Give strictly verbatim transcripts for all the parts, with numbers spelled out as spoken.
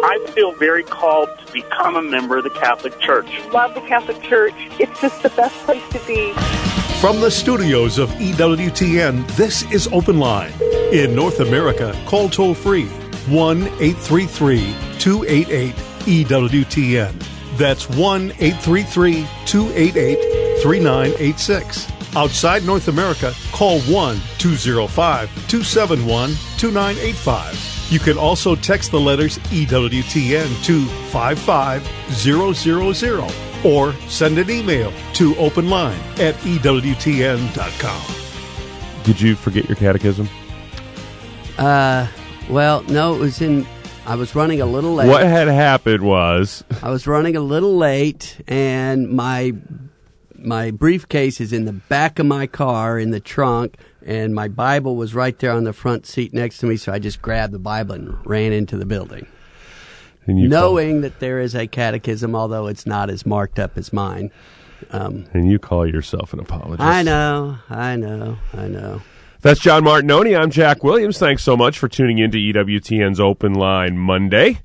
I feel very called to become a member of the Catholic Church. Love the Catholic Church. It's just the best place to be. From the studios of E W T N, this is Open Line. In North America, call toll-free one eight three three, two eight eight, E W T N. That's one eight three three, two eight eight, three nine eight six. Outside North America, call one two zero five, two seven one, two nine eight five. You can also text the letters E W T N to five five zero zero zero or send an email to openline at E W T N dot com. Did you forget your catechism? Uh, well, no, it was in... I was running a little late. What had happened was... I was running a little late, and my my briefcase is in the back of my car in the trunk, and my Bible was right there on the front seat next to me, so I just grabbed the Bible and ran into the building. And you knowing call, that there is a catechism, although it's not as marked up as mine. Um, and you call yourself an apologist. I know, I know, I know. That's John Martinoni. I'm Jack Williams. Thanks so much for tuning in to E W T N's Open Line Monday.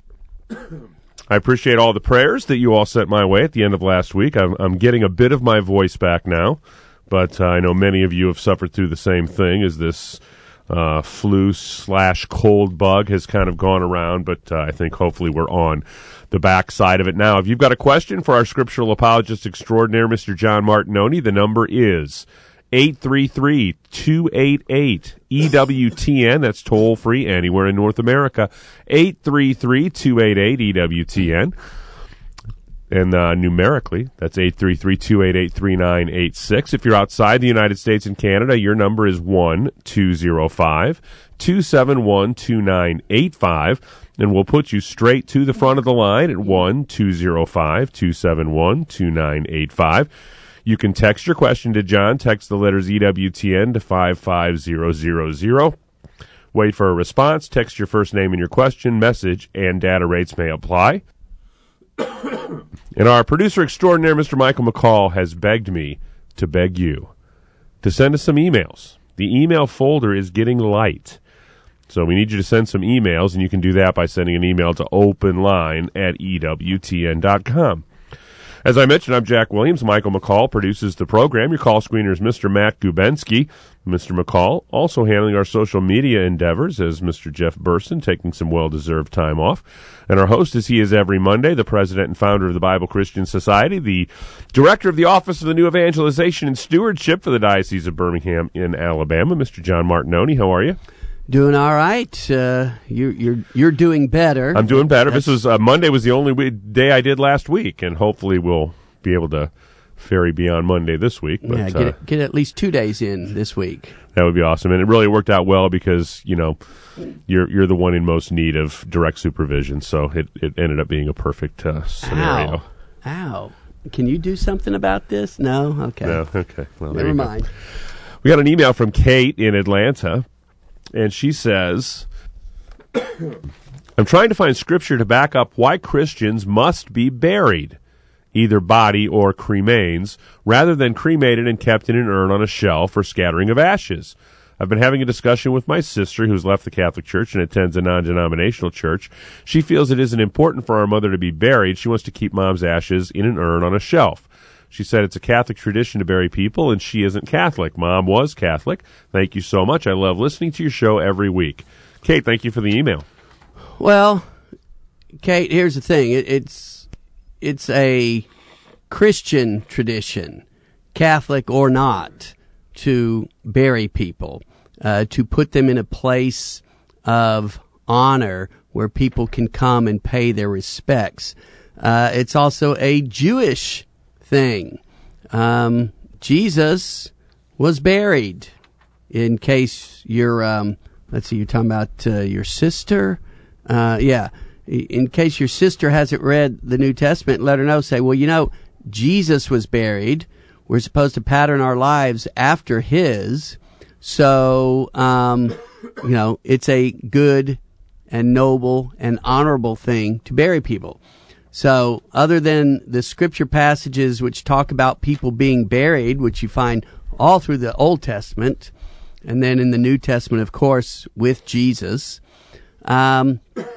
I appreciate all the prayers that you all sent my way at the end of last week. I'm, I'm getting a bit of my voice back now, but uh, I know many of you have suffered through the same thing as this uh, flu slash cold bug has kind of gone around, but uh, I think hopefully we're on the back side of it now. If you've got a question for our scriptural apologist extraordinaire, Mister John Martinoni, the number is eight three three, two eight eight, E W T N. That's toll free anywhere in North America. eight three three, two eight eight, E W T N. And uh, numerically, that's eight three three, two eight eight, three nine eight six. If you're outside the United States and Canada, your number is one two zero five, two seven one, two nine eight five. And we'll put you straight to the front of the line at one two zero five, two seven one, two nine eight five. You can text your question to John. Text the letters E W T N to five five zero zero zero. Wait for a response. Text your first name and your question, message, and data rates may apply. And our producer extraordinaire, Mister Michael McCall, has begged me to beg you to send us some emails. The email folder is getting light. So we need you to send some emails, and you can do that by sending an email to openline at E W T N dot com. As I mentioned, I'm Jack Williams. Michael McCall produces the program. Your call screener is Mister Matt Gubensky. Mister McCall also handling our social media endeavors as Mister Jeff Burson, taking some well-deserved time off. And our host, as he is every Monday, the president and founder of the Bible Christian Society, the director of the Office of the New Evangelization and Stewardship for the Diocese of Birmingham in Alabama, Mister John Martinoni. How are you? Doing all right. Uh, you're you're you're doing better. I'm doing better. That's... This was uh, Monday was the only we- day I did last week, and hopefully we'll be able to ferry beyond Monday this week. But, yeah, get, uh, it, get at least two days in this week. That would be awesome, and it really worked out well because you know you're you're the one in most need of direct supervision, so it, it ended up being a perfect uh, scenario. Ow. Ow! Can you do something about this? No. Okay. No. Okay. Well, never mind. Go. We got an email from Kate in Atlanta. And she says, I'm trying to find scripture to back up why Christians must be buried, either body or cremains, rather than cremated and kept in an urn on a shelf or scattering of ashes. I've been having a discussion with my sister, who's left the Catholic Church and attends a non-denominational church. She feels it isn't important for our mother to be buried. She wants to keep Mom's ashes in an urn on a shelf. She said it's a Catholic tradition to bury people, and she isn't Catholic. Mom was Catholic. Thank you so much. I love listening to your show every week. Kate, thank you for the email. Well, Kate, here's the thing. It, it's it's a Christian tradition, Catholic or not, to bury people, uh, to put them in a place of honor where people can come and pay their respects. Uh, it's also a Jewish thing. Um, Jesus was buried. In case you're, um, let's see, you're talking about uh, your sister. Uh, yeah. In case your sister hasn't read the New Testament, let her know. Say, well, you know, Jesus was buried. We're supposed to pattern our lives after his. So, um, you know, it's a good and noble and honorable thing to bury people. So other than the scripture passages which talk about people being buried, which you find all through the Old Testament, and then in the New Testament, of course, with Jesus, um,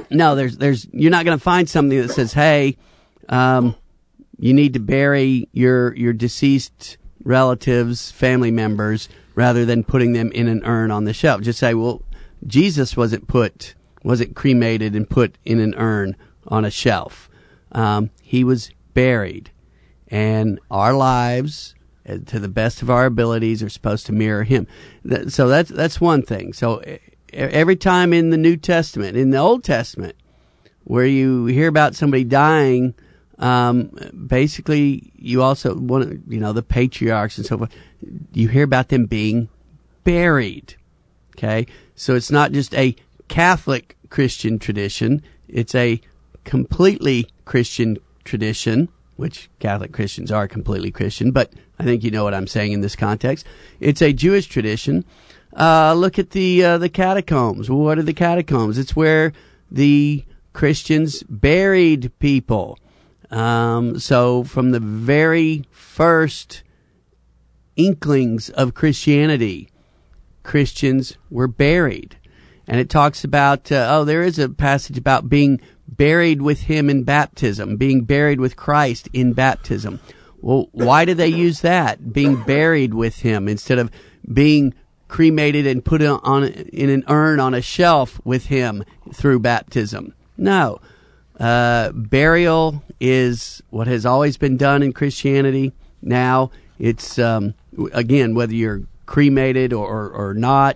No, there's there's you're not going to find something that says, "Hey, um, you need to bury your your deceased relatives, family members, rather than putting them in an urn on the shelf." Just say, "Well, Jesus wasn't put wasn't cremated and put in an urn on a shelf. Um, he was buried, and our lives, uh, to the best of our abilities, are supposed to mirror him." Th- so that's that's one thing. So every time in the New Testament, in the Old Testament, where you hear about somebody dying, um, basically you also want you know the patriarchs and so forth. You hear about them being buried. Okay, so it's not just a Catholic Christian tradition; it's a completely Christian tradition, which Catholic Christians are completely Christian. But I think you know what I'm saying in this context. It's a Jewish tradition. Uh, look at the uh, the catacombs. What are the catacombs? It's where the Christians buried people. Um, so from the very first inklings of Christianity, Christians were buried. And it talks about, uh, oh, there is a passage about being buried with him in baptism, being buried with Christ in baptism. Well, why do they use that, being buried with him, instead of being cremated and put on in an urn on a shelf with him through baptism? No. Uh, burial is what has always been done in Christianity. Now it's, um, again, whether you're cremated or, or, or not,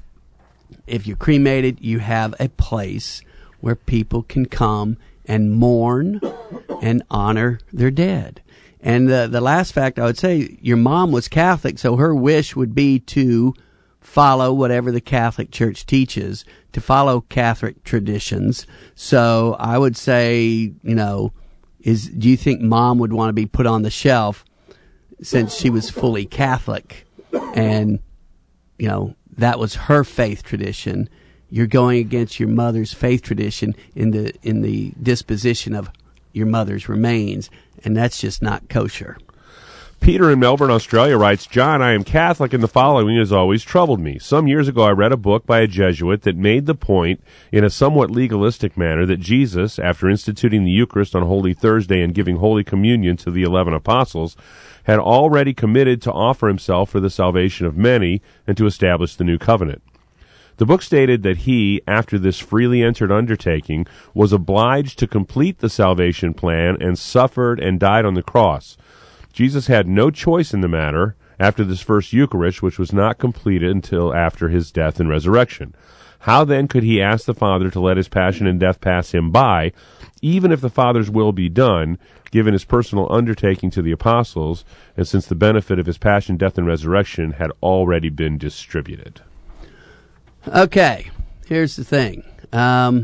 if you're cremated, you have a place where people can come and mourn and honor their dead. And the, the last fact I would say, your mom was Catholic, so her wish would be to follow whatever the Catholic Church teaches, to follow Catholic traditions. So I would say, you know, is do you think mom would want to be put on the shelf since she was fully Catholic and, you know, that was her faith tradition? You're going against your mother's faith tradition in the in the disposition of your mother's remains, and that's just not kosher. Peter in Melbourne, Australia writes, "John, I am Catholic, and the following has always troubled me. Some years ago I read a book by a Jesuit that made the point, in a somewhat legalistic manner, that Jesus, after instituting the Eucharist on Holy Thursday and giving Holy Communion to the eleven apostles, had already committed to offer himself for the salvation of many and to establish the new covenant. The book stated that he, after this freely entered undertaking, was obliged to complete the salvation plan and suffered and died on the cross. Jesus had no choice in the matter after this first Eucharist, which was not completed until after his death and resurrection. How then could he ask the Father to let his passion and death pass him by, even if the Father's will be done, given his personal undertaking to the apostles, and since the benefit of his passion, death, and resurrection had already been distributed?" Okay, here's the thing. Um,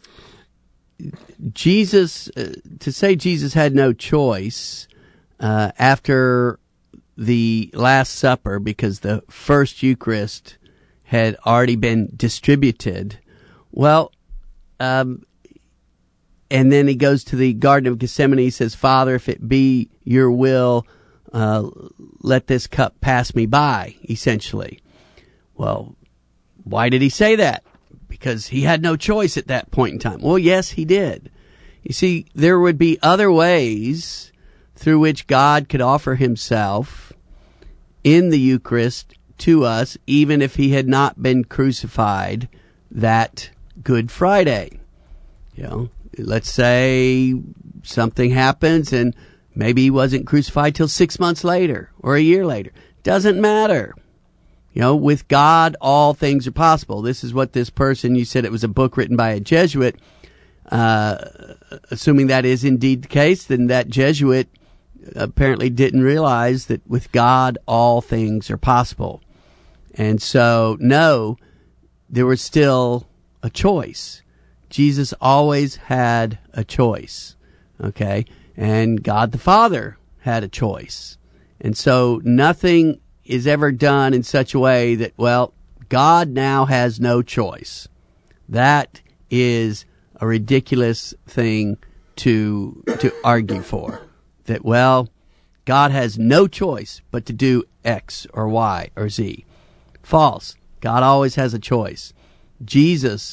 Jesus, uh, to say Jesus had no choice uh, after the Last Supper, because the first Eucharist had already been distributed, well, um, and then he goes to the Garden of Gethsemane. He says, "Father, if it be your will, uh, let this cup pass me by," essentially. Well, why did he say that? Because he had no choice at that point in time. Well, yes, he did. You see, there would be other ways through which God could offer himself in the Eucharist to us, even if he had not been crucified that Good Friday. You know, let's say something happens and maybe he wasn't crucified till six months later or a year later. Doesn't matter. You know, with God, all things are possible. This is what this person, you said it was a book written by a Jesuit. Uh, assuming that is indeed the case, then that Jesuit apparently didn't realize that with God, all things are possible. And so, no, there was still a choice. Jesus always had a choice, okay? And God the Father had a choice. And so nothing is ever done in such a way that, well, God now has no choice. That is a ridiculous thing to to argue for. That, well, God has no choice but to do X or Y or Z. False. God always has a choice. Jesus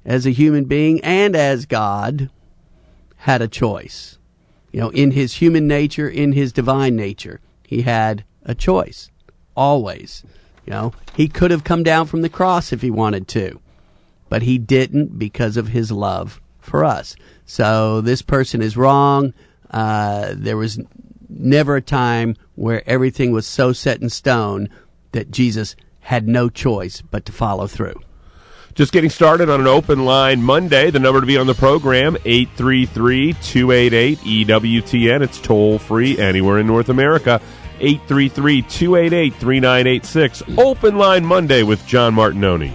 as a human being and as God, had a choice. You know, in his human nature, in his divine nature, he had a choice. Always. You know, he could have come down from the cross if he wanted to, but he didn't because of his love for us. So this person is wrong. Uh, there was never a time where everything was so set in stone that Jesus had no choice but to follow through. Just getting started on an open line Monday. The number to be on the program, eight three three, two eight eight, E W T N. It's toll-free anywhere in North America. eight three three, two eight eight, three nine eight six. Open line Monday with John Martinoni.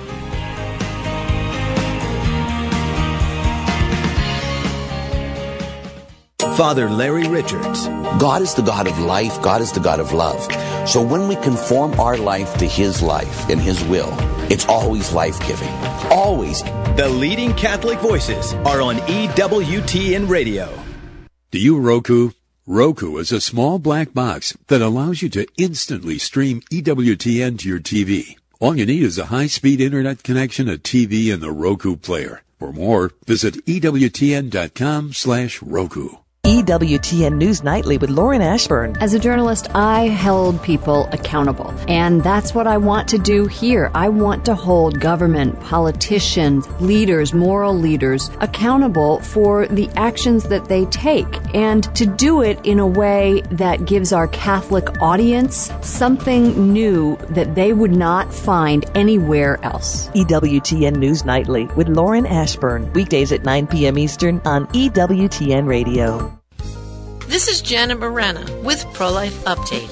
Father Larry Richards. God is the God of life. God is the God of love. So when we conform our life to His life and His will, it's always life-giving. Always. The leading Catholic voices are on E W T N Radio. Do you Roku? Roku is a small black box that allows you to instantly stream E W T N to your T V. All you need is a high-speed internet connection, a T V, and the Roku player. For more, visit E W T N dot com slash Roku. E W T N News Nightly with Lauren Ashburn. As a journalist, I held people accountable, and that's what I want to do here. I want to hold government, politicians, leaders, moral leaders accountable for the actions that they take, and to do it in a way that gives our Catholic audience something new that they would not find anywhere else. E W T N News Nightly with Lauren Ashburn. Weekdays at nine p.m. Eastern on E W T N Radio. This is Janet Morana with Pro-Life Update.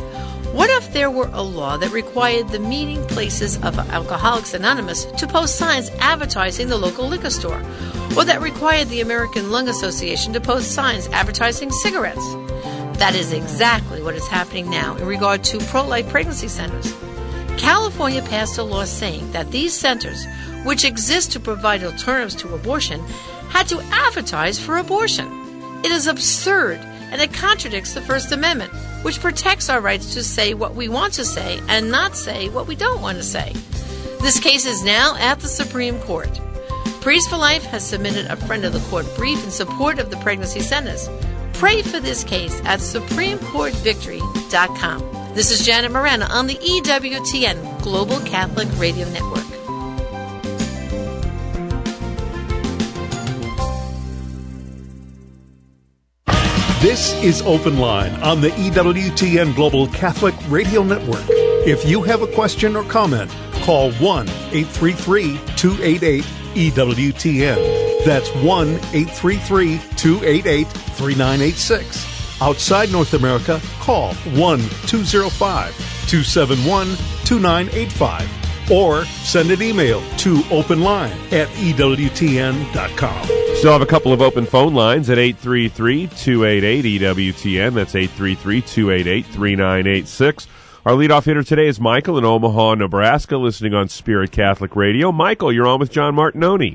What if there were a law that required the meeting places of Alcoholics Anonymous to post signs advertising the local liquor store? Or that required the American Lung Association to post signs advertising cigarettes? That is exactly what is happening now in regard to pro-life pregnancy centers. California passed a law saying that these centers, which exist to provide alternatives to abortion, had to advertise for abortion. It is absurd, and it contradicts the First Amendment, which protects our rights to say what we want to say and not say what we don't want to say. This case is now at the Supreme Court. Priest for Life has submitted a friend of the court brief in support of the pregnancy centers. Pray for this case at supreme court victory dot com. This is Janet Morana on the E W T N Global Catholic Radio Network. This is Open Line on the E W T N Global Catholic Radio Network. If you have a question or comment, call one eight three three, two eight eight, E W T N. That's one eight three three, two eight eight, three nine eight six. Outside North America, call one two zero five, two seven one, two nine eight five or send an email to openline at E W T N dot com. Still have a couple of open phone lines at eight three three, two eight eight, E W T N. That's eight three three, two eight eight, three nine eight six. Our leadoff hitter today is Michael in Omaha, Nebraska, listening on Spirit Catholic Radio. Michael, you're on with John Martinoni.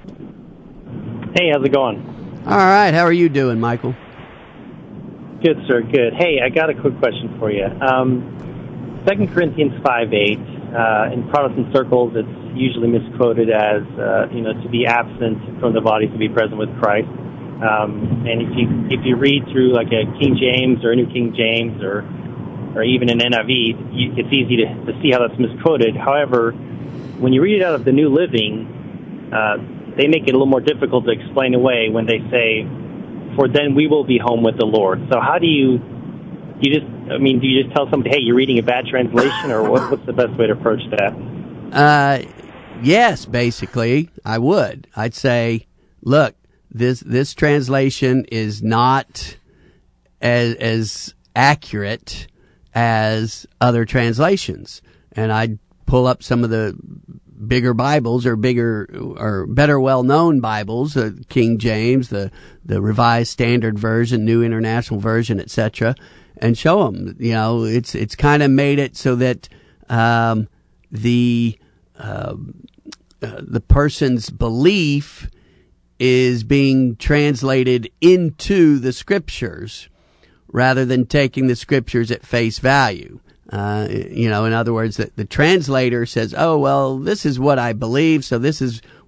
Hey, how's it going? All right, how are you doing, Michael? Good, sir, good. Hey, I got a quick question for you. Um, Second Corinthians five eight, uh, in Protestant circles, it's usually misquoted as, uh, you know, to be absent from the body, to be present with Christ. Um, and if you if you read through like a King James or a New King James or or even an N I V, you, it's easy to, to see how that's misquoted. However, when you read it out of the New Living, uh, they make it a little more difficult to explain away when they say, "For then we will be home with the Lord." So how do you, you just, I mean, do you just tell somebody, "Hey, you're reading a bad translation," or what, what's the best way to approach that? Uh, yes, basically, I would. I'd say, look, this this translation is not as as accurate as other translations, and I'd pull up some of the bigger Bibles or bigger or better well-known Bibles, uh, King James, the the Revised Standard Version, New International Version, et cetera, and show them. You know, it's it's kind of made it so that um, the uh, uh, the person's belief is being translated into the Scriptures, rather than taking the Scriptures at face value. Uh, you know, in other words, the, the translator says, "Oh, well, this is what I believe, so this is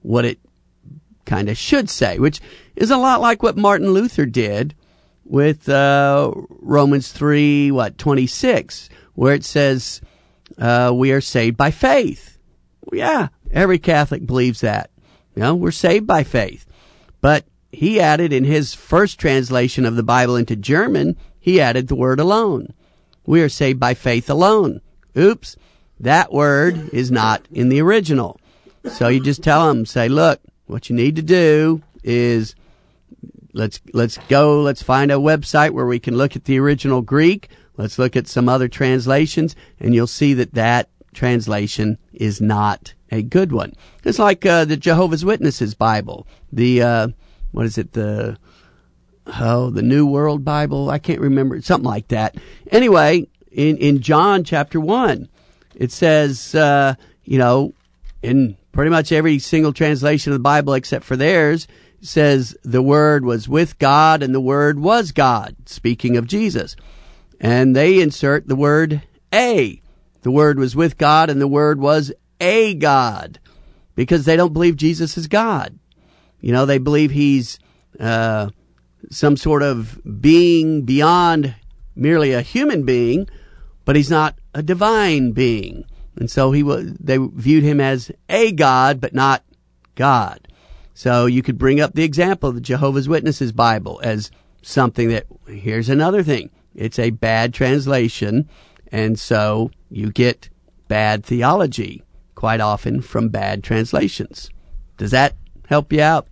what it kind of should say, which is a lot like what Martin Luther did with uh, Romans three, what, twenty-six, where it says uh, we are saved by faith. Well, yeah, every Catholic believes that. You know, we're saved by faith. But he added in his first translation of the Bible into German, he added the word alone. We are saved by faith alone. Oops, that word is not in the original. So you just tell them, say, look, what you need to do is let's let's go, let's find a website where we can look at the original Greek. Let's look at some other translations, and you'll see that that translation is not a good one. It's like uh, the Jehovah's Witnesses Bible, the uh, what is it, the oh, the New World Bible? I can't remember, something like that. Anyway, in in John chapter one, it says, uh, you know, in pretty much every single translation of the Bible except for theirs, it says the Word was with God and the Word was God. Speaking of Jesus, and they insert the word a. The Word was with God and the Word was a God, because they don't believe Jesus is God. You know, they believe he's uh, some sort of being beyond merely a human being, but he's not a divine being. And so he was, they viewed him as a God, but not God. So you could bring up the example of the Jehovah's Witnesses Bible as something that, here's another thing, it's a bad translation, and so you get bad theology quite often from bad translations. Does that help you out?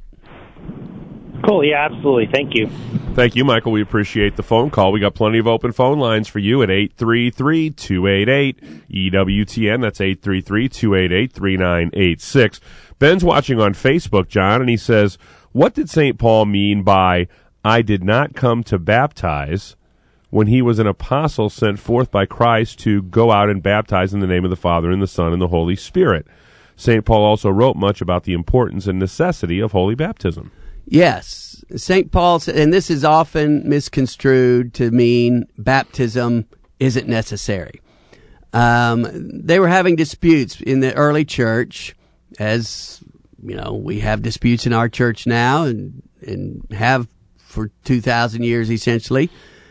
Cool, yeah, absolutely. Thank you. Thank you, Michael. We appreciate the phone call. We got plenty of open phone lines for you at eight three three, two eight eight, E W T N. That's eight three three, two eight eight, three nine eight six. Ben's watching on Facebook, John, and he says, what did Saint Paul mean by, I did not come to baptize, when he was an apostle sent forth by Christ to go out and baptize in the name of the Father and the Son and the Holy Spirit? Saint Paul also wrote much about the importance and necessity of holy baptism. Yes. Saint Paul, and this is often misconstrued to mean baptism isn't necessary. Um, they were having disputes in the early church, as, you know, we have disputes in our church now and, and have for two thousand years essentially.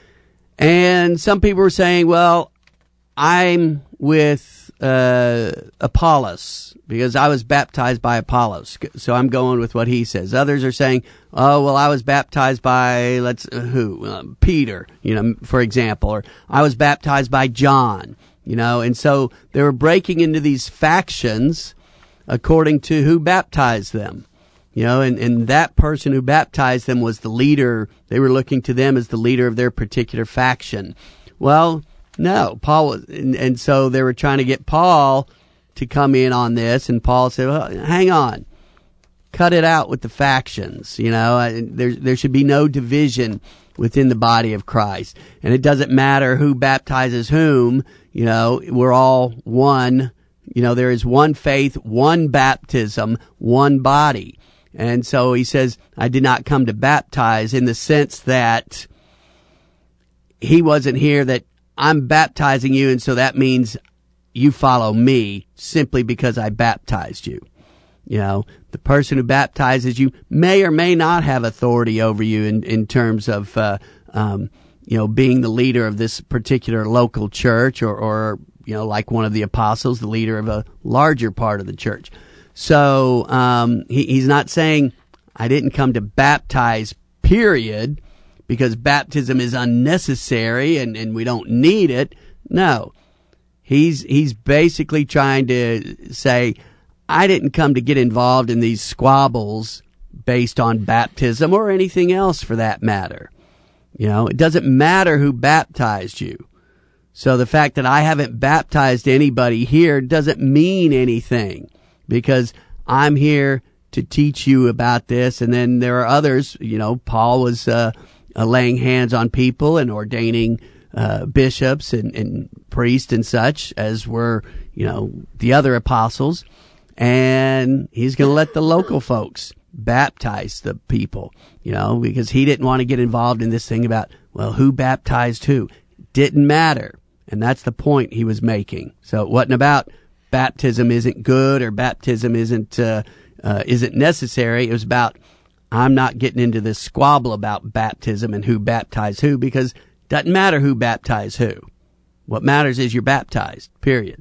And some people were saying, well, I'm with uh, Apollos because I was baptized by Apollos, so I'm going with what he says. Others are saying, oh, well, I was baptized by, let's, uh, who? Uh, Peter, you know, for example, or I was baptized by John, you know, and so they were breaking into these factions according to who baptized them. You know, and, and that person who baptized them was the leader. They were looking to them as the leader of their particular faction. Well, no, Paul was, and, and so they were trying to get Paul to come in on this, and Paul said, well, hang on, cut it out with the factions. You know, there, there should be no division within the body of Christ. And it doesn't matter who baptizes whom, you know, we're all one. You know, there is one faith, one baptism, one body. And so he says, I did not come to baptize, in the sense that he wasn't here that I'm baptizing you, and so that means you follow me simply because I baptized you. You know, the person who baptizes you may or may not have authority over you in, in terms of, uh, um, you know, being the leader of this particular local church, or, or, you know, like one of the apostles, the leader of a larger part of the church. So um, he, he's not saying, I didn't come to baptize, period, because baptism is unnecessary and, and we don't need it. No. He's he's basically trying to say, I didn't come to get involved in these squabbles based on baptism or anything else for that matter. You know, it doesn't matter who baptized you. So the fact that I haven't baptized anybody here doesn't mean anything, because I'm here to teach you about this. And then there are others, you know, Paul was uh, uh, laying hands on people and ordaining uh, bishops and, and priests and such, as were, you know, the other apostles. And he's going to let the local folks baptize the people, you know, because he didn't want to get involved in this thing about, well, who baptized who. Didn't matter. And that's the point he was making. So it wasn't about baptism isn't good or baptism isn't uh, uh, isn't necessary. It was about, I'm not getting into this squabble about baptism and who baptized who, because it doesn't matter who baptized who. What matters is you're baptized, period.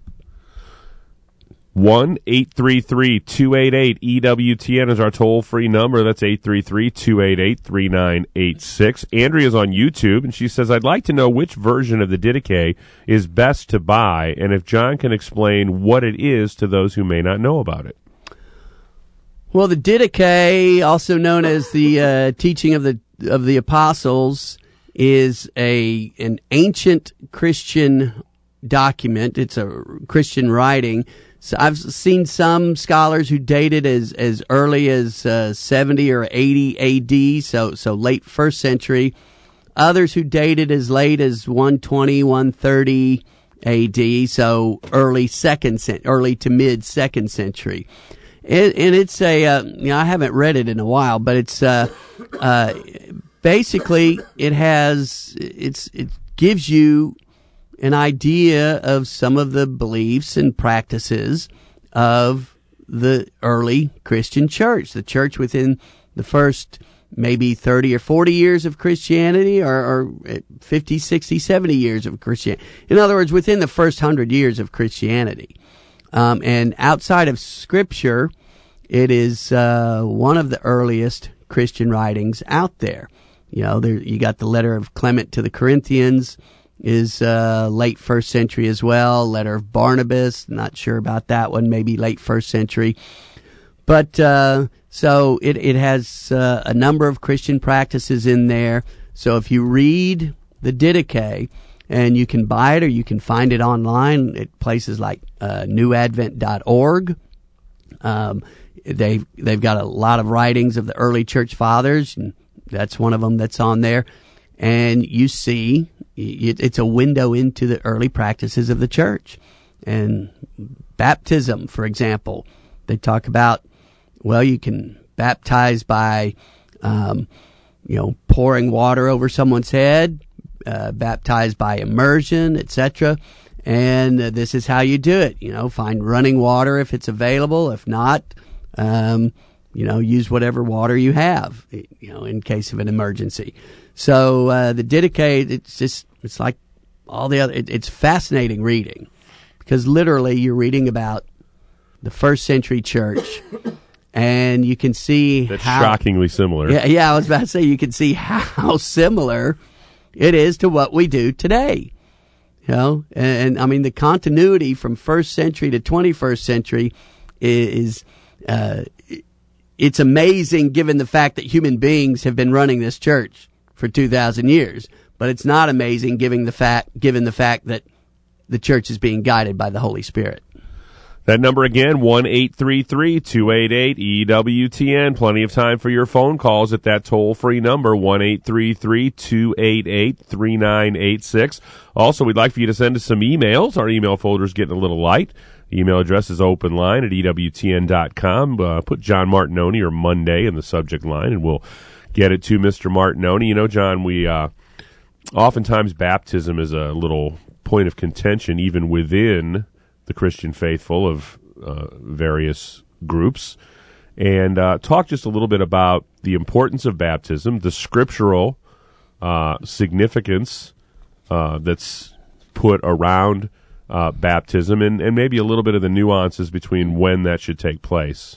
one eight three three two eight eight E W T N is our toll-free number. That's eight three three two eight eight three nine eight six. Andrea's on YouTube, and she says, I'd like to know which version of the Didache is best to buy, and if John can explain what it is to those who may not know about it. Well, the Didache, also known as the uh, teaching of the of the apostles, is a an ancient Christian document. It's a Christian writing. So I've seen some scholars who date it as, as early as uh, seventy or eighty A D, so so late first century. Others who date it as late as one twenty, one thirty A D, so early second, early to mid second century. And, and it's a, uh, you know, I haven't read it in a while, but it's uh, uh, basically it has it's it gives you an idea of some of the beliefs and practices of the early Christian church, the church within the first maybe thirty or forty years of Christianity, or, or fifty, sixty, seventy years of Christianity. In other words, within the first hundred years of Christianity. Um, and outside of Scripture, it is uh, one of the earliest Christian writings out there. You know, there you got the letter of Clement to the Corinthians, is uh, late first century as well. Letter of Barnabas, not sure about that one, maybe late first century. But uh, so it, it has uh, a number of Christian practices in there. So if you read the Didache, and you can buy it or you can find it online at places like uh, new advent dot org. Um, they've, they've got a lot of writings of the early church fathers, and that's one of them that's on there. And you see, it's a window into the early practices of the church. And baptism, for example, they talk about, well, you can baptize by, um, you know, pouring water over someone's head, uh, baptized by immersion, et cetera. And uh, this is how you do it. You know, find running water if it's available. If not, um, you know, use whatever water you have, you know, in case of an emergency. So uh, the Didache, it's just, it's like all the other, it, it's fascinating reading, because literally you're reading about the first century church, and you can see That's how shockingly similar. Yeah, yeah, I was about to say, you can see how similar it is to what we do today. You know, and, and I mean, the continuity from first century to twenty-first century is, uh, it's amazing given the fact that human beings have been running this church for two thousand years. But it's not amazing given the fact, given the fact that the church is being guided by the Holy Spirit. That number again, one eight three three two eight eight E W T N. Plenty of time for your phone calls at that toll-free number, one eight three three two eight eight three nine eight six. Also, we'd like for you to send us some emails. Our email folder is getting a little light. The email address is openline at E W T N dot com. Uh, put John Martinoni or Monday in the subject line, and we'll get it to Mister Martinoni. You know, John, we uh, oftentimes baptism is a little point of contention even within the Christian faithful of uh, various groups. And uh, talk just a little bit about the importance of baptism, the scriptural uh, significance uh, that's put around uh, baptism, and, and maybe a little bit of the nuances between when that should take place.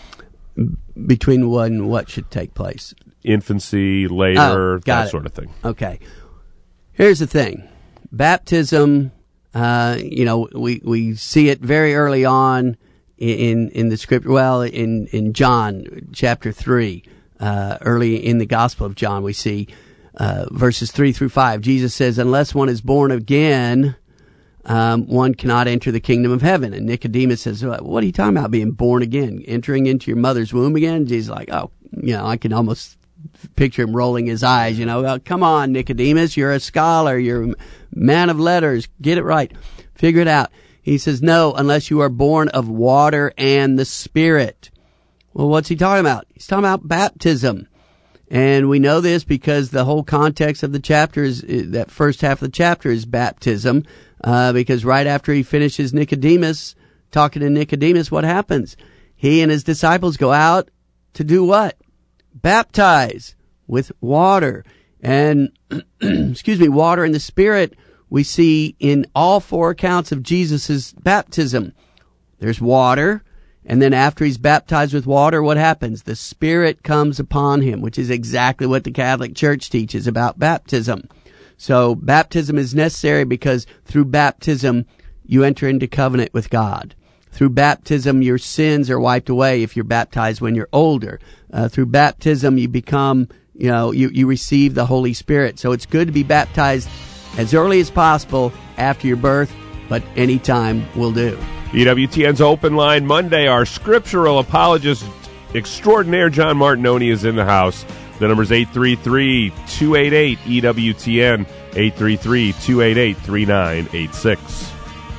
Between when what should take place? Infancy, later, oh, got that it. sort of thing. Okay. Here's the thing. Baptism, uh, you know, we, we see it very early on in, in the scripture. Well, in, in John chapter three, uh, early in the Gospel of John, we see, uh, verses three through five. Jesus says, unless one is born again, um, one cannot enter the kingdom of heaven. And Nicodemus says, what are you talking about, being born again? Entering into your mother's womb again? Jesus is like, oh, you know, I can almost picture him rolling his eyes, you know, oh, come on, Nicodemus, you're a scholar, you're a man of letters, get it right, figure it out. He says, no, unless you are born of water and the Spirit. Well, what's he talking about? He's talking about baptism. And we know this because the whole context of the chapter is, that first half of the chapter is baptism, uh, because right after he finishes Nicodemus, talking to Nicodemus, what happens? he and his disciples go out to do what? Baptize with water. And, excuse me, water and the Spirit we see in all four accounts of Jesus' baptism. There's water, and then after he's baptized with water, what happens? The Spirit comes upon him, which is exactly what the Catholic Church teaches about baptism. So baptism is necessary because through baptism, you enter into covenant with God. Through baptism, your sins are wiped away if you're baptized when you're older. Uh, through baptism, you become, you know, you, you receive the Holy Spirit. So it's good to be baptized as early as possible after your birth, but any time will do. E W T N's Open Line Monday, our scriptural apologist extraordinaire John Martinoni is in the house. The number's eight three three, two eight eight, E W T N, eight three three, two eight eight, three nine eight six.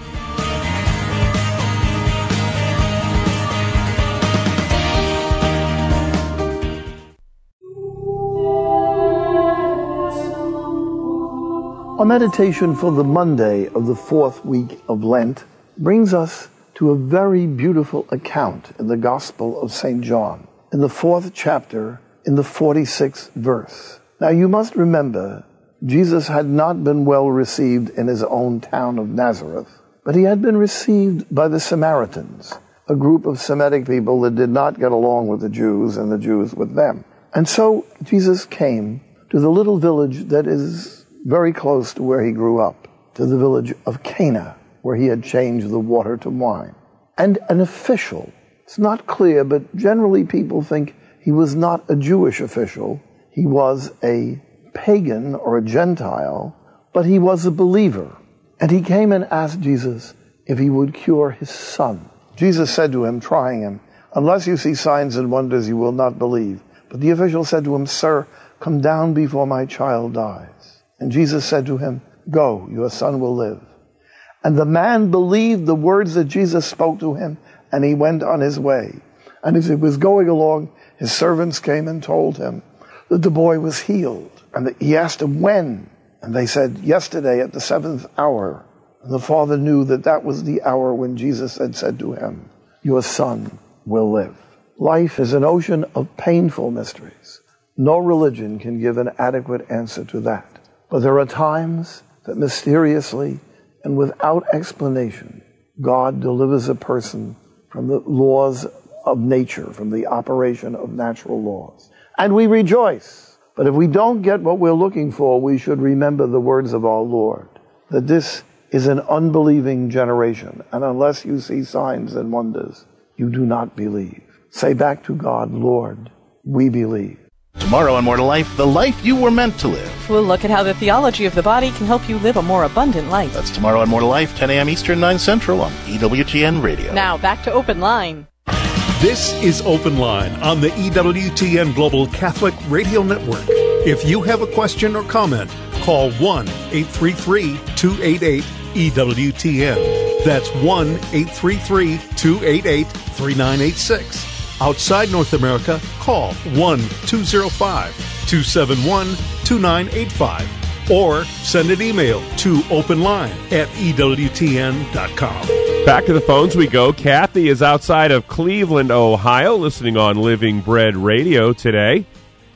Our meditation for the Monday of the fourth week of Lent brings us to a very beautiful account in the Gospel of Saint John, in the fourth chapter, in the forty-sixth verse. Now you must remember, Jesus had not been well received in his own town of Nazareth, but he had been received by the Samaritans, a group of Semitic people that did not get along with the Jews and the Jews with them. And so Jesus came to the little village that is very close to where he grew up, to the village of Cana, where he had changed the water to wine. And an official, it's not clear, but generally people think he was not a Jewish official. He was a pagan or a Gentile, but he was a believer. And he came and asked Jesus if he would cure his son. Jesus said to him, trying him, "Unless you see signs and wonders, you will not believe." But the official said to him, "Sir, come down before my child dies." And Jesus said to him, "Go, your son will live." And the man believed the words that Jesus spoke to him, and he went on his way. And as he was going along, his servants came and told him that the boy was healed. And he asked them when. And they said, "Yesterday at the seventh hour." And the father knew that that was the hour when Jesus had said to him, "Your son will live." Life is an ocean of painful mysteries. No religion can give an adequate answer to that. But there are times that mysteriously and without explanation, God delivers a person from the laws of nature, from the operation of natural laws. And we rejoice. But if we don't get what we're looking for, we should remember the words of our Lord, that this is an unbelieving generation, and unless you see signs and wonders, you do not believe. Say back to God, "Lord, we believe." Tomorrow on More to Life, the life you were meant to live. We'll look at how the theology of the body can help you live a more abundant life. That's tomorrow on More to Life, ten a.m. Eastern, nine Central on E W T N Radio. Now, back to Open Line. This is Open Line on the E W T N Global Catholic Radio Network. If you have a question or comment, call one eight three three, two eight eight, E W T N. That's one eight three three, two eight eight, three nine eight six. Outside North America, call one two zero five, two seven one, two nine eight five or send an email to openline at E W T N dot com. Back to the phones we go. Kathy is outside of Cleveland, Ohio, listening on Living Bread Radio today.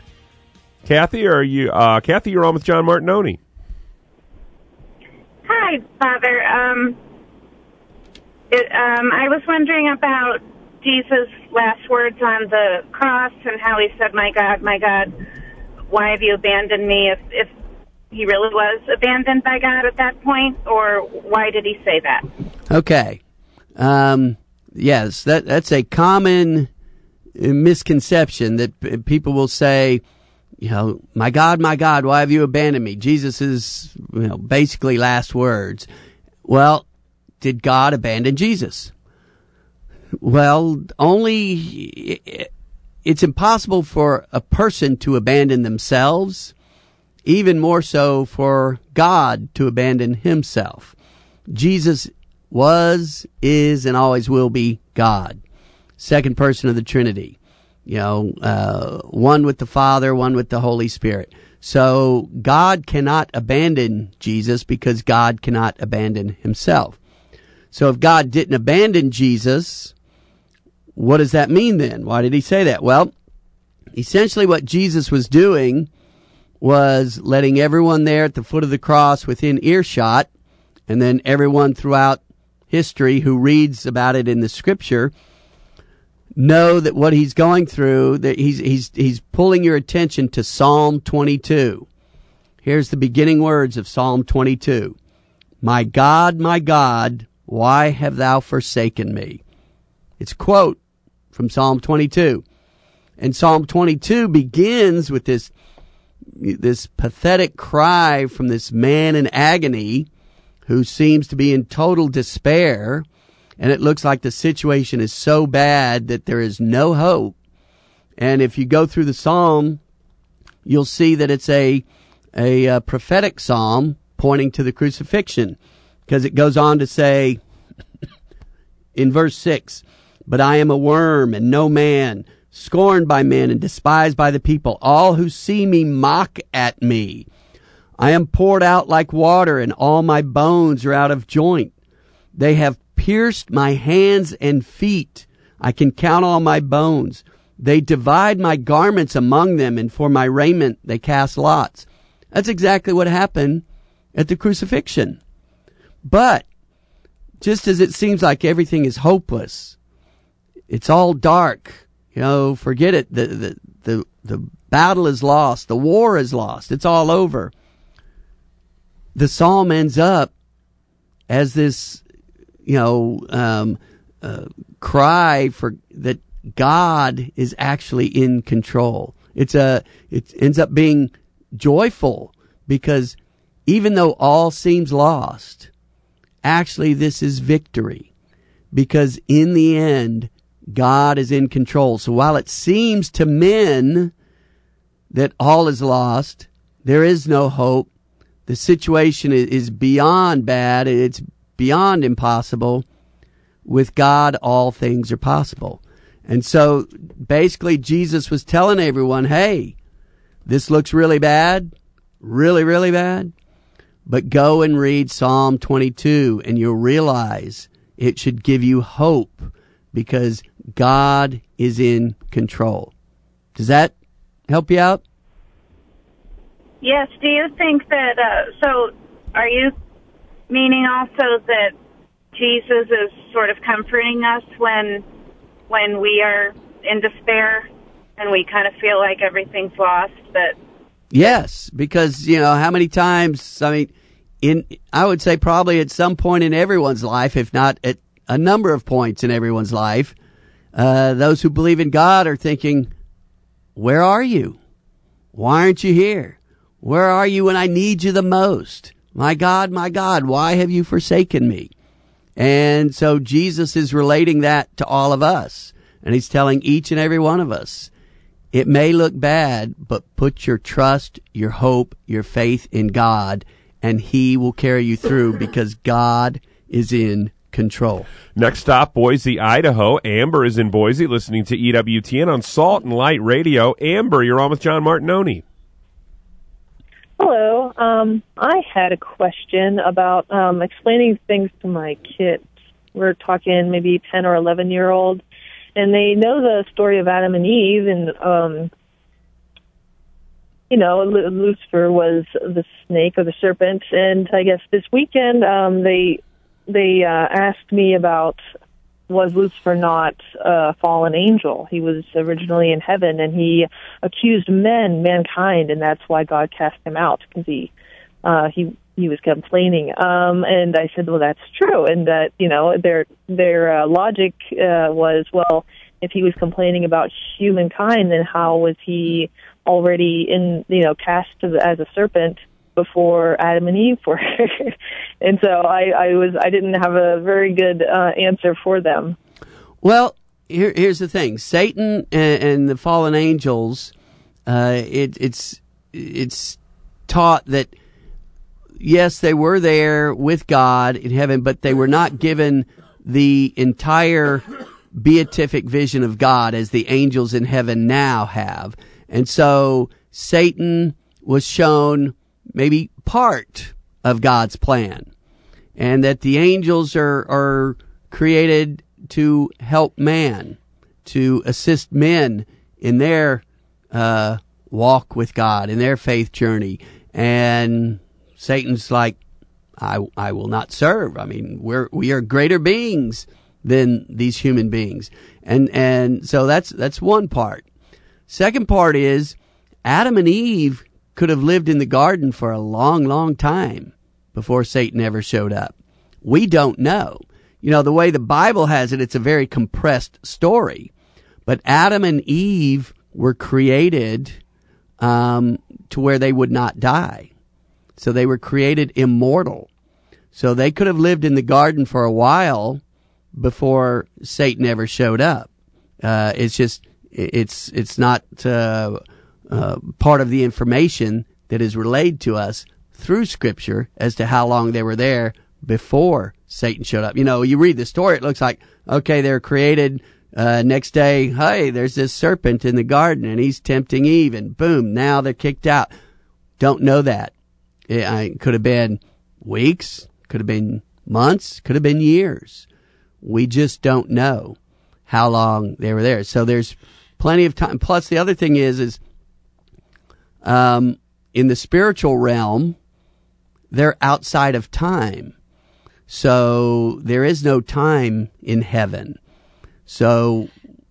Kathy, are you? Uh, Kathy, you're on with John Martinoni. Hi, Father. Um, it, um, I was wondering about Jesus' last words on the cross and how he said, "My God, my God, why have you abandoned me?" If, if he really was abandoned by God at that point, or why did he say that? Okay. Um, yes, that that's a common misconception that p- people will say, you know, "My God, my God, why have you abandoned me?" Jesus' you know, basically last words. Well, did God abandon Jesus? Well, only it's impossible for a person to abandon themselves, even more so for God to abandon himself. Jesus was, is, and always will be God, second person of the Trinity. You know, uh, one with the Father, one with the Holy Spirit. So God cannot abandon Jesus because God cannot abandon himself. So if God didn't abandon Jesus, what does that mean then? Why did he say that? Well, essentially what Jesus was doing was letting everyone there at the foot of the cross within earshot, and then everyone throughout history who reads about it in the scripture, know that what he's going through, that he's he's he's pulling your attention to Psalm twenty-two. Here's the beginning words of Psalm twenty-two. My God, my God, why have thou forsaken me? It's a quote from Psalm twenty-two. And Psalm twenty-two begins with this this pathetic cry from this man in agony who seems to be in total despair, and it looks like the situation is so bad that there is no hope. And if you go through the psalm, you'll see that it's a a, a prophetic psalm pointing to the crucifixion, because it goes on to say in verse six, but I am a worm and no man, scorned by men and despised by the people. All who see me mock at me. I am poured out like water, and all my bones are out of joint. They have pierced my hands and feet. I can count all my bones. They divide my garments among them, and for my raiment they cast lots. That's exactly what happened at the crucifixion. But just as it seems like everything is hopeless, it's all dark, you know, forget it. The, the, the, the battle is lost. The war is lost. It's all over. The psalm ends up as this, you know, um, uh, cry for that God is actually in control. It's a, it ends up being joyful, because even though all seems lost, actually this is victory, because in the end, God is in control. So while it seems to men that all is lost, there is no hope. The situation is beyond bad. It's beyond impossible. With God, all things are possible. And so basically Jesus was telling everyone, hey, this looks really bad, really, really bad, but go and read Psalm twenty-two and you'll realize it should give you hope, because God is in control. Does that help you out? Yes. Do you think that, uh, so are you meaning also that Jesus is sort of comforting us when when we are in despair and we kind of feel like everything's lost? That Yes, because, you know, how many times, I mean, in I would say probably at some point in everyone's life, if not at a number of points in everyone's life, uh, those who believe in God are thinking, where are you? Why aren't you here? Where are you when I need you the most? My God, my God, why have you forsaken me? And so Jesus is relating that to all of us. And he's telling each and every one of us, it may look bad, but put your trust, your hope, your faith in God, and he will carry you through, because God is in control. Next stop, Boise, Idaho. Amber is in Boise listening to E W T N on Salt and Light Radio. Amber, you're on with John Martinoni. Hello. Um, I had a question about um, explaining things to my kids. We're talking maybe ten or eleven-year-old, and they know the story of Adam and Eve, and, um, you know, Lucifer was the snake or the serpent, and I guess this weekend um, they they uh, asked me about, was Lucifer not a fallen angel? He was originally in heaven, and he accused men, mankind, and that's why God cast him out, because he, uh, he, he was complaining. Um, and I said, well, that's true. And that, you know, their, their, uh, logic, uh, was, well, if he was complaining about humankind, then how was he already in, you know, cast as a serpent before Adam and Eve were? And so I, I was, I didn't have a very good uh, answer for them. Well, here, here's the thing: Satan and, and the fallen angels. Uh, it, it's it's taught that yes, they were there with God in heaven, but they were not given the entire beatific vision of God as the angels in heaven now have. And so Satan was shown maybe part of God's plan, and that the angels are, are created to help man. to assist men in their uh, walk with God, in their faith journey. And Satan's like, I, I will not serve. I mean, we're, we are greater beings than these human beings. And, and so that's, that's one part. Second part is Adam and Eve could have lived in the garden for a long, long time before Satan ever showed up. We don't know. You know, the way the Bible has it, it's a very compressed story. But Adam and Eve were created um, to where they would not die. So they were created immortal. So they could have lived in the garden for a while before Satan ever showed up. Uh, it's just, it's it's not uh, uh, part of the information that is relayed to us through Scripture as to how long they were there before Satan showed up. You know, you read the story, it looks like, okay, they're created. Uh, next day, hey, there's this serpent in the garden, and he's tempting Eve, and boom, now they're kicked out. Don't know that. It, it could have been weeks, could have been months, could have been years. We just don't know how long they were there. So there's plenty of time. Plus, the other thing is, is um, in the spiritual realm, they're outside of time. So there is no time in heaven. So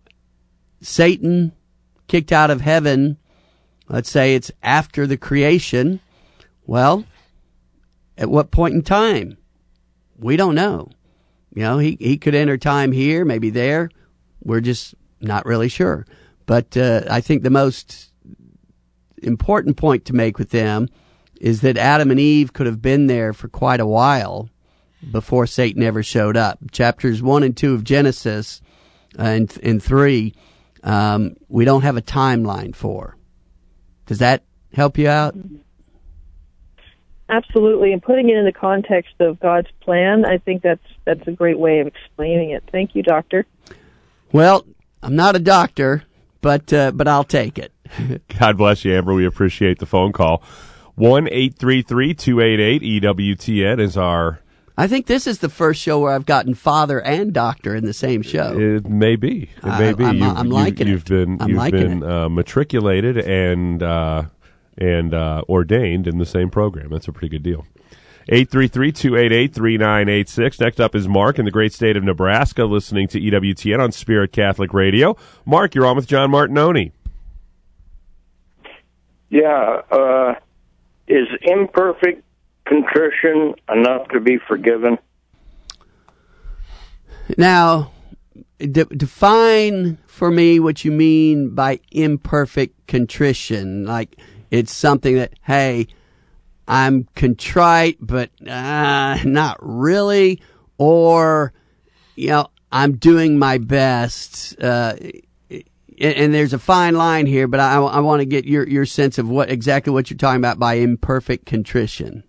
Satan kicked out of heaven, let's say it's after the creation. Well, at what point in time? We don't know. You know, he, he could enter time here, maybe there. We're just not really sure. But uh, I think the most important point to make with them is that Adam and Eve could have been there for quite a while before Satan ever showed up. Chapters one and two of Genesis and, and three, um, we don't have a timeline for. Does that help you out? Absolutely, and putting it in the context of God's plan, I think that's that's a great way of explaining it. Thank you, Doctor. Well, I'm not a doctor, but uh, but I'll take it. God bless you, Amber. We appreciate the phone call. one eight three three two eight eight E W T N is our... I think this is the first show where I've gotten father and doctor in the same show. It may be. It may be. I'm, you, I'm you, liking you've it. Been, I'm you've liking been uh, matriculated and uh, and uh, ordained in the same program. That's a pretty good deal. eight three three two eight eight three nine eight six. Next up is Mark in the great state of Nebraska, listening to E W T N on Spirit Catholic Radio. Mark, you're on with John Martinoni. Yeah, uh, is imperfect contrition enough to be forgiven? Now, de- define for me what you mean by imperfect contrition. Like, it's something that, hey, I'm contrite, but uh, not really. Or, you know, I'm doing my best. Uh, and there's a fine line here, but I, I want to get your, your sense of what exactly what you're talking about by imperfect contrition.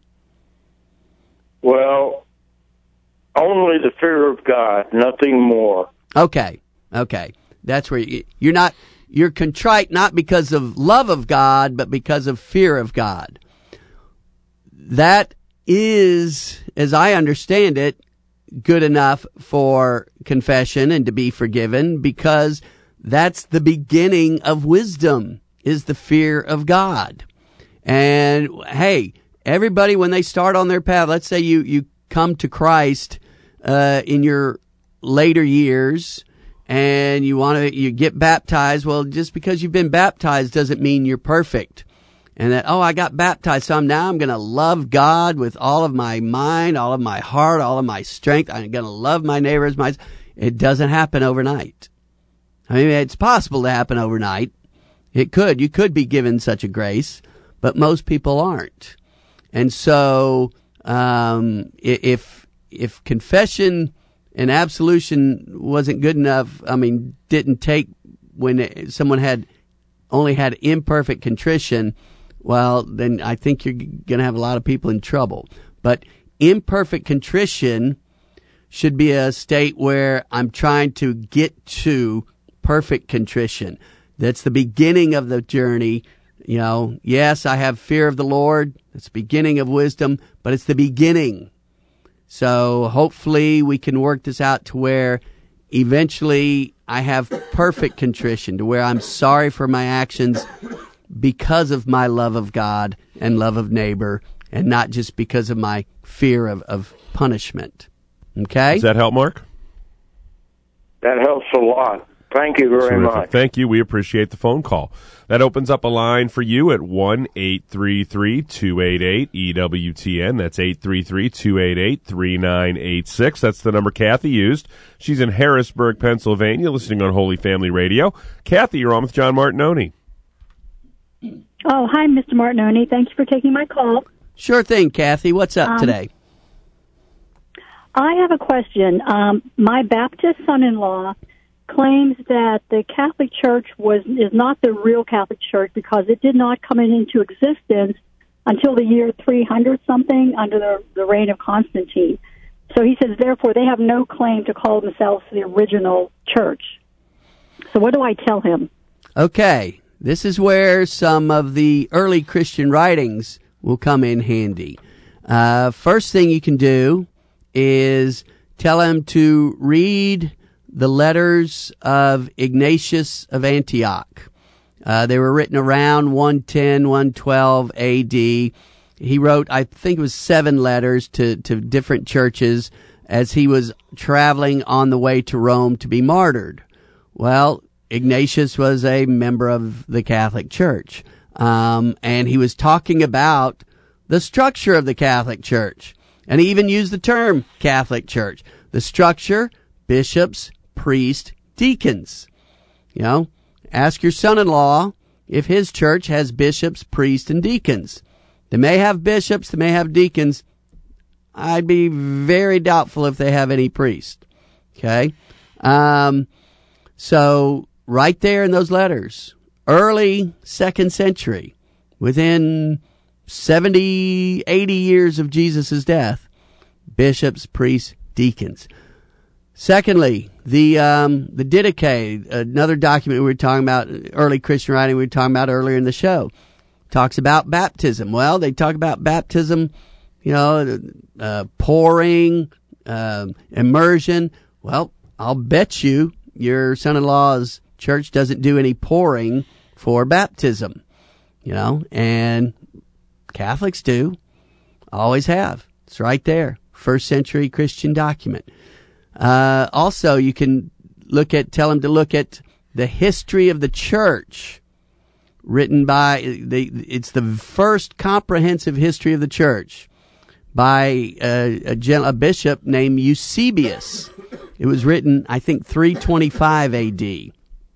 Well, only the fear of God, nothing more. Okay, okay. That's where you, you're not, you're contrite not because of love of God, but because of fear of God. That is, as I understand it, good enough for confession and to be forgiven, because that's the beginning of wisdom, is the fear of God. And hey, everybody, when they start on their path, let's say you, you come to Christ uh, in your later years and you want to, you get baptized. Well, just because you've been baptized doesn't mean you're perfect. And that, oh, I got baptized, so I'm, now I'm going to love God with all of my mind, all of my heart, all of my strength. I'm going to love my neighbor as myself. It doesn't happen overnight. I mean, it's possible to happen overnight. It could. You could be given such a grace, but most people aren't. And so, um, if if confession and absolution wasn't good enough, I mean, didn't take when someone had only had imperfect contrition, well, then I think you're going to have a lot of people in trouble. But imperfect contrition should be a state where I'm trying to get to perfect contrition. That's the beginning of the journey. You know, yes, I have fear of the Lord. It's the beginning of wisdom, but it's the beginning. So hopefully we can work this out to where eventually I have perfect contrition, to where I'm sorry for my actions because of my love of God and love of neighbor, and not just because of my fear of, of punishment. Okay? Does that help, Mark? That helps a lot. Thank you very Terrific. much. Thank you. We appreciate the phone call. That opens up a line for you at one eight three three, two eight eight, E W T N. That's eight three three, two eight eight, three nine eight six. That's the number Kathy used. She's in Harrisburg, Pennsylvania, listening on Holy Family Radio. Kathy, you're on with John Martinoni. Oh, hi, Mister Martinoni. Thank you for taking my call. Sure thing, Kathy. What's up Um, today? I have a question. Um, my Baptist son-in-law claims that the Catholic Church was is not the real Catholic Church because it did not come into existence until the year three hundred something under the, the reign of Constantine. So he says, therefore, they have no claim to call themselves the original church. So what do I tell him? Okay, this is where some of the early Christian writings will come in handy. Uh, first thing you can do is tell him to read the letters of Ignatius of Antioch. Uh, they were written around one ten, one twelve A D. He wrote, I think it was seven letters to, to different churches as he was traveling on the way to Rome to be martyred. Well, Ignatius was a member of the Catholic Church, um, and he was talking about the structure of the Catholic Church. And he even used the term Catholic Church. The structure, bishops, priests, deacons. You know, ask your son-in-law if his church has bishops, priests, and deacons. They may have bishops, they may have deacons. I'd be very doubtful if they have any priests. Okay? Um, so, right there in those letters, early second century, within seventy, eighty years of Jesus' death, bishops, priests, deacons. Secondly, the um, the Didache, another document we were talking about, early Christian writing we were talking about earlier in the show, talks about baptism. Well, they talk about baptism, you know, uh, pouring, uh, immersion. Well, I'll bet you your son-in-law's church doesn't do any pouring for baptism, you know, and Catholics do, always have. It's right there, first century Christian document. Uh, also, you can look at, tell them to look at the history of the church, written by, the, it's the first comprehensive history of the church by a, a, a bishop named Eusebius. It was written, I think, three twenty-five A D.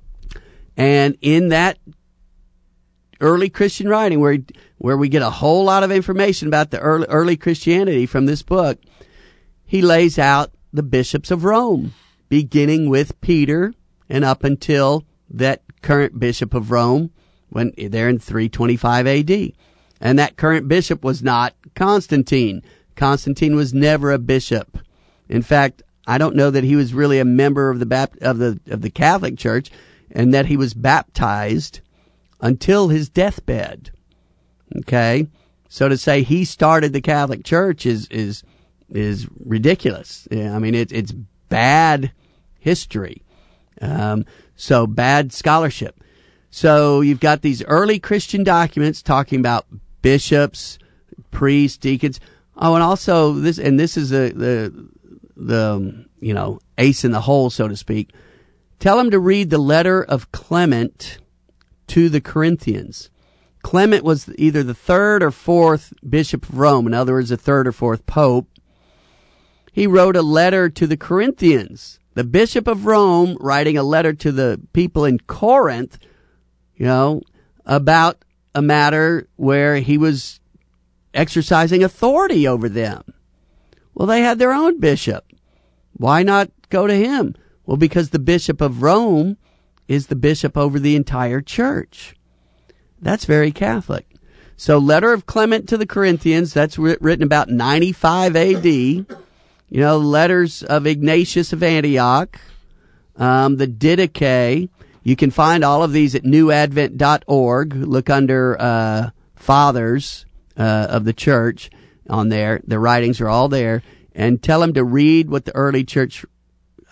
And in that early Christian writing, where where we get a whole lot of information about the early, early Christianity from this book, he lays out the bishops of Rome, beginning with Peter and up until that current bishop of Rome, when they're in three twenty-five A D. And that current bishop was not Constantine. Constantine was never a bishop. In fact, I don't know that he was really a member of the Bapt- of the of the Catholic Church, and that he was baptized until his deathbed. Okay? So to say he started the Catholic Church is is is ridiculous. I mean, it, it's bad history. Um, so bad scholarship. So you've got these early Christian documents talking about bishops, priests, deacons. Oh, and also this, and this is a, the, the, you know, ace in the hole, so to speak. Tell them to read the letter of Clement to the Corinthians. Clement was either the third or fourth bishop of Rome. In other words, the third or fourth pope. He wrote a letter to the Corinthians. The bishop of Rome writing a letter to the people in Corinth, you know, about a matter where he was exercising authority over them. Well, they had their own bishop. Why not go to him? Well, because the bishop of Rome is the bishop over the entire church. That's very Catholic. So, letter of Clement to the Corinthians, that's written about ninety-five A D. You know, letters of Ignatius of Antioch, um, the Didache. You can find all of these at new advent dot org. Look under uh, Fathers uh, of the Church on there. The writings are all there. And tell them to read what the early church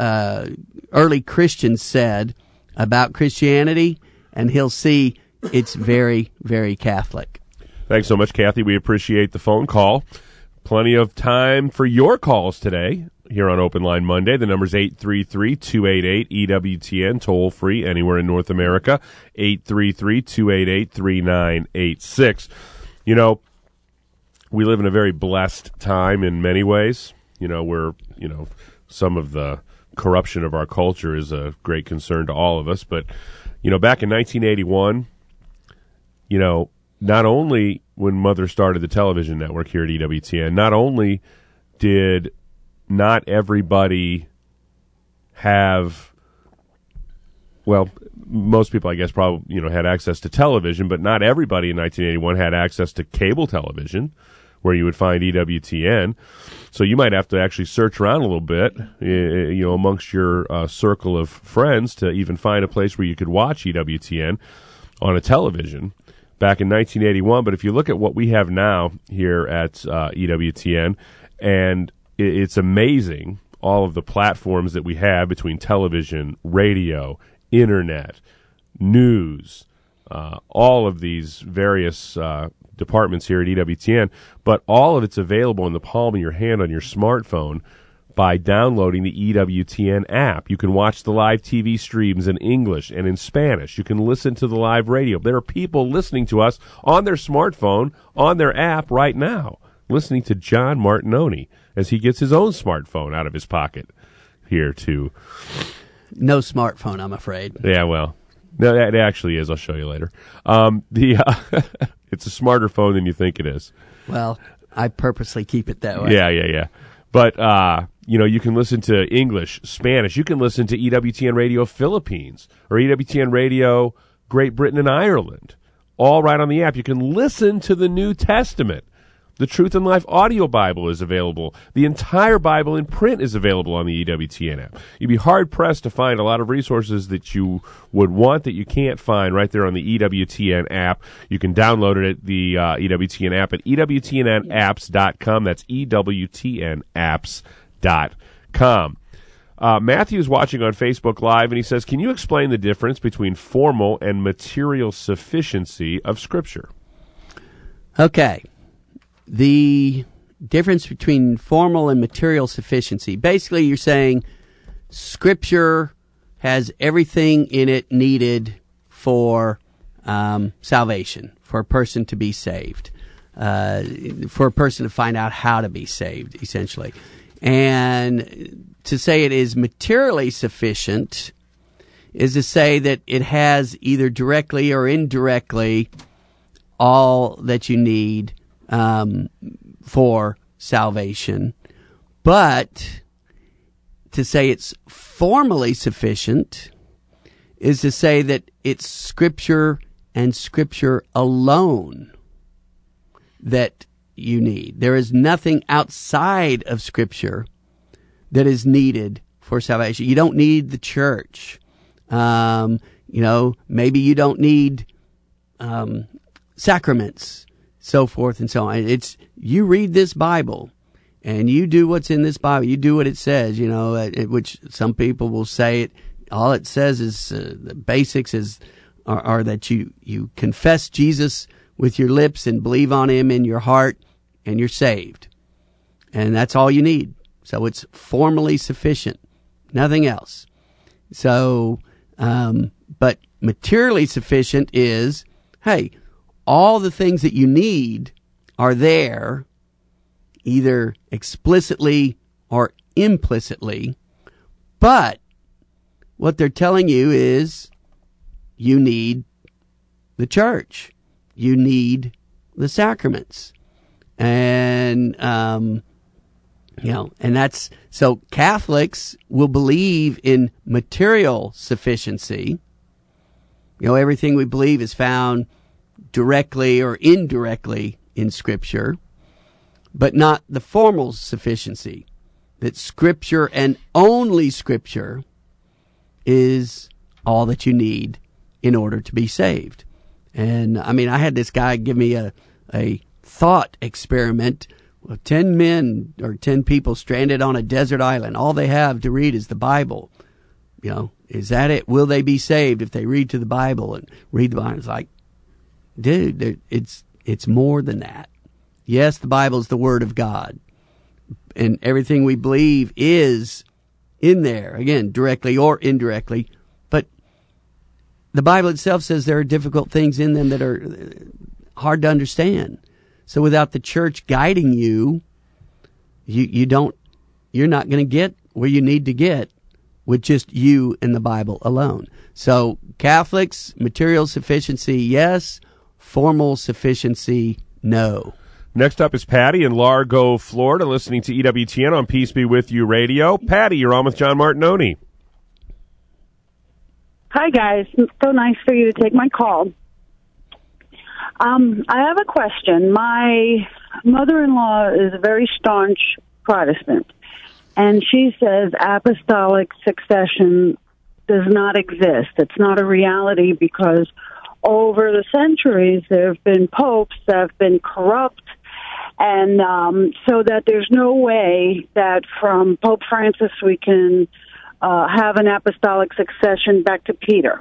uh, early Christians said about Christianity, and he'll see it's very, very Catholic. Thanks so much, Kathy. We appreciate the phone call. Plenty of time for your calls today here on Open Line Monday. The number's eight three three, two eight eight, E W T N, toll free anywhere in North America, eight three three, two eight eight, three nine eight six. You know, we live in a very blessed time in many ways. You know, we're, you know, some of the corruption of our culture is a great concern to all of us. But, you know, back in nineteen eighty-one, you know, not only when Mother started the television network here at E W T N, not only did not everybody have, well, most people, I guess, probably, you know, had access to television, but not everybody in nineteen eighty-one had access to cable television, where you would find E W T N. So you might have to actually search around a little bit, you know, amongst your uh, circle of friends to even find a place where you could watch E W T N on a television back in nineteen eighty-one. But if you look at what we have now here at uh, E W T N, and it's amazing all of the platforms that we have between television, radio, internet, news, uh, all of these various uh, departments here at E W T N, but all of it's available in the palm of your hand on your smartphone by downloading the E W T N app. You can watch the live T V streams in English and in Spanish. You can listen to the live radio. There are people listening to us on their smartphone, on their app right now, listening to John Martinoni as he gets his own smartphone out of his pocket here to... No smartphone, I'm afraid. Yeah, well, no, it actually is. I'll show you later. Um, the uh, it's a smarter phone than you think it is. Well, I purposely keep it that way. Yeah, yeah, yeah. But, uh, you know, you can listen to English, Spanish. You can listen to E W T N Radio Philippines or E W T N Radio Great Britain and Ireland, all right on the app. You can listen to the New Testament. The Truth and Life Audio Bible is available. The entire Bible in print is available on the E W T N app. You'd be hard-pressed to find a lot of resources that you would want that you can't find right there on the E W T N app. You can download it at the uh, E W T N app at E W T N apps dot com. That's E W T N apps dot com. Uh, Matthew's watching on Facebook Live, and he says, can you explain the difference between formal and material sufficiency of Scripture? Okay. The difference between formal and material sufficiency. Basically, you're saying Scripture has everything in it needed for um, salvation, for a person to be saved, uh, for a person to find out how to be saved, essentially. And to say it is materially sufficient is to say that it has either directly or indirectly all that you need Um, for salvation. But to say it's formally sufficient is to say that it's Scripture and Scripture alone that you need. There is nothing outside of Scripture that is needed for salvation. You don't need the church. Um, you know, maybe you don't need um, sacraments, so forth and so on. It's, you read this Bible and you do what's in this Bible. You do what it says, you know, it, which some people will say it, all it says is, uh, the basics is, are, are that you, you confess Jesus with your lips and believe on him in your heart and you're saved. And that's all you need. So it's formally sufficient. Nothing else. So, um, but materially sufficient is, hey, all the things that you need are there, either explicitly or implicitly, but what they're telling you is you need the church. You need the sacraments. And, um, you know, and that's, so Catholics will believe in material sufficiency. You know, everything we believe is found directly or indirectly in Scripture, but not the formal sufficiency, that Scripture and only Scripture is all that you need in order to be saved. And I mean, I had this guy give me a, a thought experiment Well, ten men or ten people stranded on a desert island. All they have to read is the Bible. You know, is that it? Will they be saved if they read to the Bible and read the Bible? It's like, dude, it's it's more than that. Yes, the Bible is the Word of God, and everything we believe is in there, again, directly or indirectly. But the Bible itself says there are difficult things in them that are hard to understand. So without the church guiding you, you you don't, you're not going to get where you need to get with just you and the Bible alone. So Catholics, material sufficiency, yes. Formal sufficiency, no. Next up is Patty in Largo, Florida, listening to E W T N on Peace Be With You Radio. Patty, you're on with John Martinoni. Hi, guys. So nice for you to take my call. Um, I have a question. My mother-in-law is a very staunch Protestant, and she says apostolic succession does not exist. It's not a reality because over the centuries there have been popes that have been corrupt, and um, so that there's no way that from Pope Francis we can uh, have an apostolic succession back to Peter.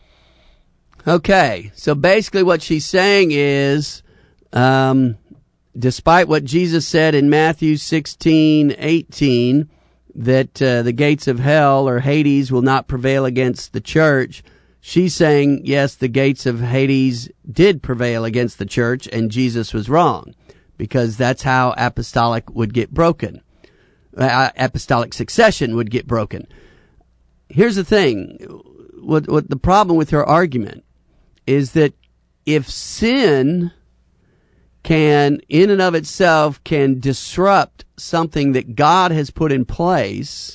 Okay, so basically what she's saying is, um, despite what Jesus said in Matthew sixteen eighteen, that uh, the gates of hell or Hades will not prevail against the church, she's saying, yes, the gates of Hades did prevail against the church, and Jesus was wrong, because that's how apostolic would get broken. Uh, apostolic succession would get broken. Here's the thing. What, what the problem with her argument is that if sin can, in and of itself, can disrupt something that God has put in place,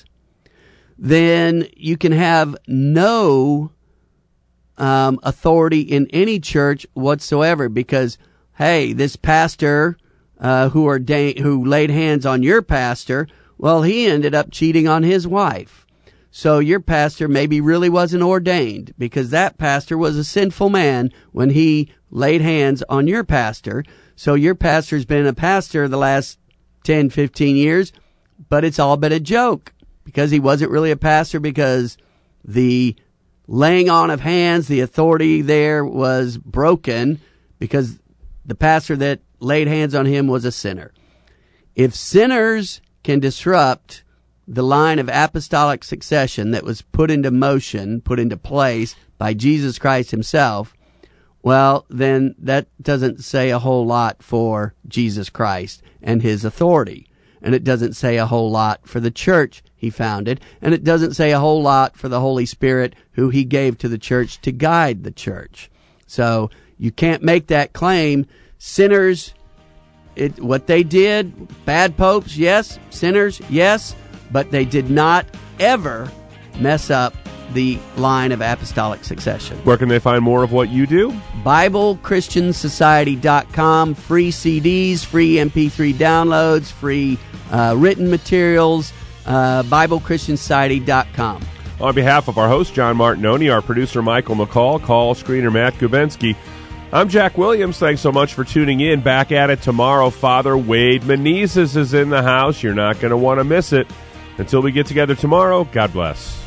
then you can have no um, authority in any church whatsoever. Because, hey, this pastor uh, who ordained, who laid hands on your pastor, well, he ended up cheating on his wife. So your pastor maybe really wasn't ordained, because that pastor was a sinful man when he laid hands on your pastor. So your pastor's been a pastor the last ten, fifteen years, but it's all been a joke, because he wasn't really a pastor, because the laying on of hands, the authority there was broken, because the pastor that laid hands on him was a sinner. If sinners can disrupt the line of apostolic succession that was put into motion, put into place by Jesus Christ himself, well, then that doesn't say a whole lot for Jesus Christ and his authority. And it doesn't say a whole lot for the church he founded. And it doesn't say a whole lot for the Holy Spirit who he gave to the church to guide the church. So you can't make that claim. Sinners, it, what they did, bad popes, yes. Sinners, yes. But they did not ever mess up the line of apostolic succession. Where can they find more of what you do? Bible Christian Society dot com. Free C Ds, free M P three downloads, free uh, written materials. Uh, Bible Christian Society dot com. On behalf of our host, John Martinoni, our producer, Michael McCall, call screener, Matt Gubensky, I'm Jack Williams. Thanks so much for tuning in. Back at it tomorrow. Father Wade Menezes is in the house. You're not going to want to miss it. Until we get together tomorrow, God bless.